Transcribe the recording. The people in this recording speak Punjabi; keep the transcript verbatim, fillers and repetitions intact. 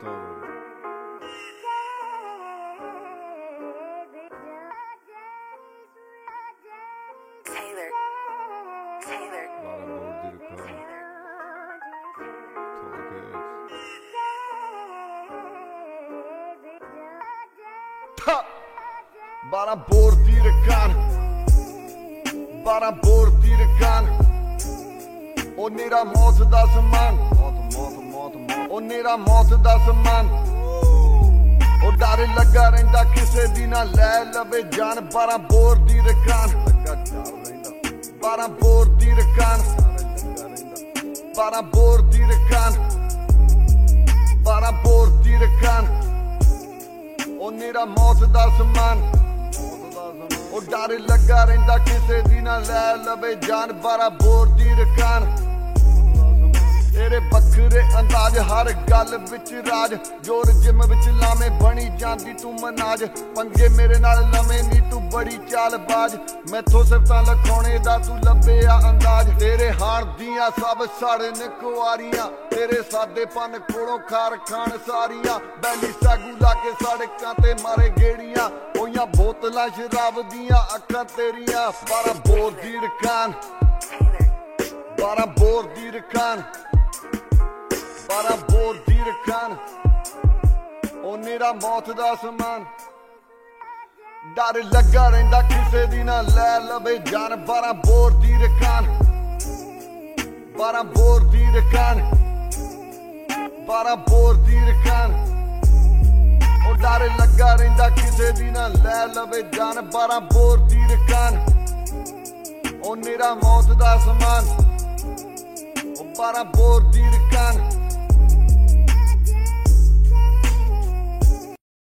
ਦਿੱਤਾ Taylor, Taylor, ਬਾਰਾਂ ਬੋਰ ਦੀ ਰਕਮ ਬਾਰਾਂ ਬੋਰ ਦੀ ਰਕਾਨ ਬਾਰਾਂ ਬੋਰ ਦੀ ਰਕਾਨ ਉਹ ਨੇਰਾ ਮੌਤ ਦਾ ਸਮਾਨ ਮੌਤ ਮੌਤ ਮੌਤ ਮੌਤ ਉਹ ਨੇਰਾ ਮੌਤ ਦਾ ਸਮਾਨ ਉਹ ਡਰ ਲੱਗਾ ਰਹਿੰਦਾ ਕਿਸੇ ਦੀ ਨਾ ਲੈ ਲਵੇ ਜਾਨ ਬਾਰਾਂ ਬੋਰ ਦੀ ਰਕਾਨ ਲੱਗਾ ਡਰ ਰਹਿੰਦਾ ਬਾਰਾਂ ਬੋਰ ਦੀ ਰਕਾਨ ਬਾਰਾਂ ਬੋਰ ਦੀ ਰਕਾਨ ਬਾਰਾਂ ਬੋਰ ਦੀ ਰਕਾਨ ਉਹ ਨੇਰਾ ਮੌਤ ਦਾ ਸਮਾਨ ਉਹ ਡਰ ਲੱਗਾ ਰਹਿੰਦਾ ਕਿਸੇ ਦੀ ਨਾ ਲੈ ਲਵੇ ਜਾਨ ਬਾਰਾਂ ਬੋਰ ਦੀ ਰਕਾਨ ਤੇਰੇ ਵੱਖਰੇ ਅੰਦਾਜ਼ ਹਰ ਗੱਲ ਵਿੱਚ ਰਾਜ ਜੋਰ ਜਿਮ ਵਿੱਚ ਲਾਵੇਂ ਬਣੀ ਜਾਂਦੀ ਤੂੰ ਮਨਾਜ ਪੰਗੇ ਮੇਰੇ ਨਾਲ ਲਵੇਂ ਨੀ ਤੂੰ ਬੜੀ ਚਾਲਬਾਜ਼ ਮੈਥੋਂ ਸਿਫਤਾਂ ਲਖਾਉਣੇ ਦਾ ਤੂੰ ਲੱਭਿਆ ਅੰਦਾਜ਼ ਤੇਰੇ ਹਾਣ ਦੀਆਂ ਸਭ ਸੜਨ ਕੁਆਰੀਆਂ ਤੇਰੇ ਸਾਦੇ ਪਨ ਕੋਲੋਂ ਖਾਰ ਖਾਣ ਸਾਰੀਆਂ ਬੈਲੀ ਸਾਗੂ ਲਾ ਕੇ ਸੜਕਾਂ ਤੇ ਮਾਰੇ ਗੇੜੀਆਂ ਹੋਈਆਂ ਬੋਤਲਾਂ ਸ਼ਰਾਬ ਦੀਆਂ ਅੱਖਾਂ ਤੇਰੀਆਂ ਬਾਰਾਂ ਬੋਰ ਦੀ ਰਕਾਨ ਬਾਰਾਂ ਬੋਰ ਦੀ ਰਕਾਨ ਬਾਰਾਂ ਬੋਰ ਦੀ ਰਕਾਨ ਉਹ ਨੇਰਾ ਮੌਤ ਦਾ ਸਮਾਨ ਡਰ ਲੱਗਾ ਰਹਿੰਦਾ ਕਿਸੇ ਦੀ ਨਾ ਲੈ ਲਵੇ ਜਾਨ ਬਾਰਾਂ ਬੋਰ ਦੀ ਰਕਾਨ ਬਾਰਾਂ ਬੋਰ ਦੀ ਰਕਾਨ ਬਾਰਾਂ ਬੋਰ ਦੀ ਰਕਾਨ ਉਹ ਡਰ ਲੱਗਾ ਰਹਿੰਦਾ ਕਿਸੇ ਦੀ ਨਾ ਲੈ ਲਵੇ ਜਾਨ ਬਾਰਾਂ ਬੋਰ ਦੀ ਰਕਾਨ ਉਹ ਨੇਰਾ ਮੌਤ ਦਾ ਸਮਾਨ ਉਹ ਬਾਰਾਂ ਬੋਰ ਦੀ ਰਕਾਨ